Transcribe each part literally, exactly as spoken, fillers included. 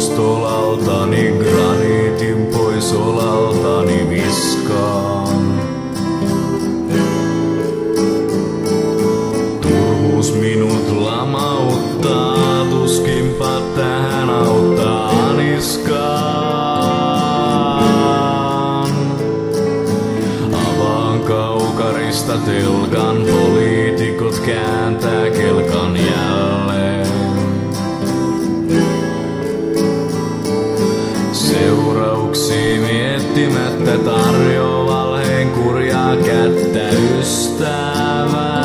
pois tolaltani, graniitin pois olaltani viskaan. Turhuus minut lamauttaa, tuskinpa tähän auttaa niskaan. Avaan kaukarista telkan, poliitikot kääntää kelkan jälleen. Seurauksia miettimättä tarjoaa valheen kurjaa kättä ystävälleen.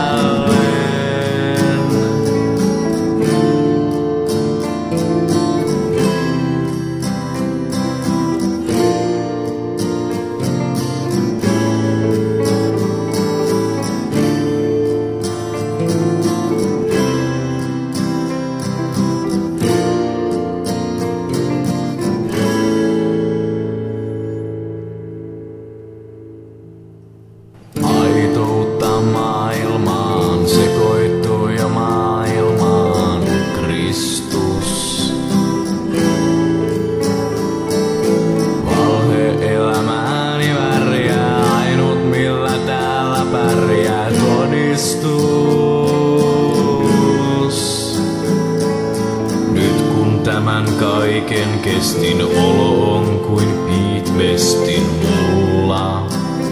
Aitoutta maailmaan sekoittui ja maailmaan Kristus. Valhe elämääni värjää, ainut millä täällä pärjää todistus. Nyt kun tämän kaiken kestin, olo on kuin Pete Westin mulla.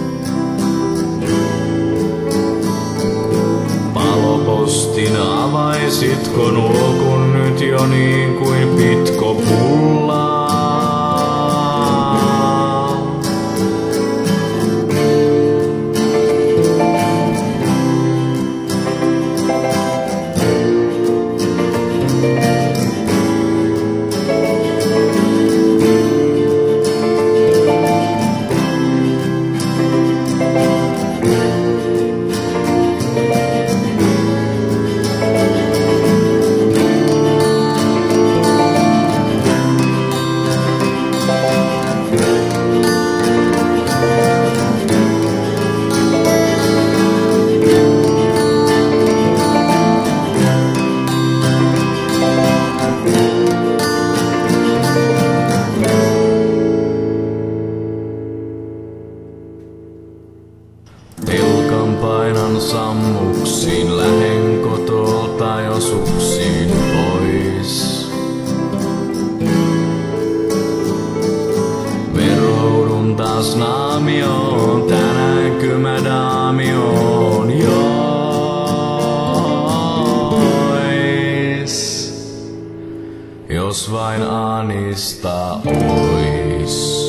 Palopostin avaisitko nuo, kun nyt jo niin kuin pitko pullaa? Telkan painan sammuksiin, lähen kotolta jo suksiin pois. Veroudun taas naamioon, tänäänkö mä daamioon jois. Jos vain anista ois.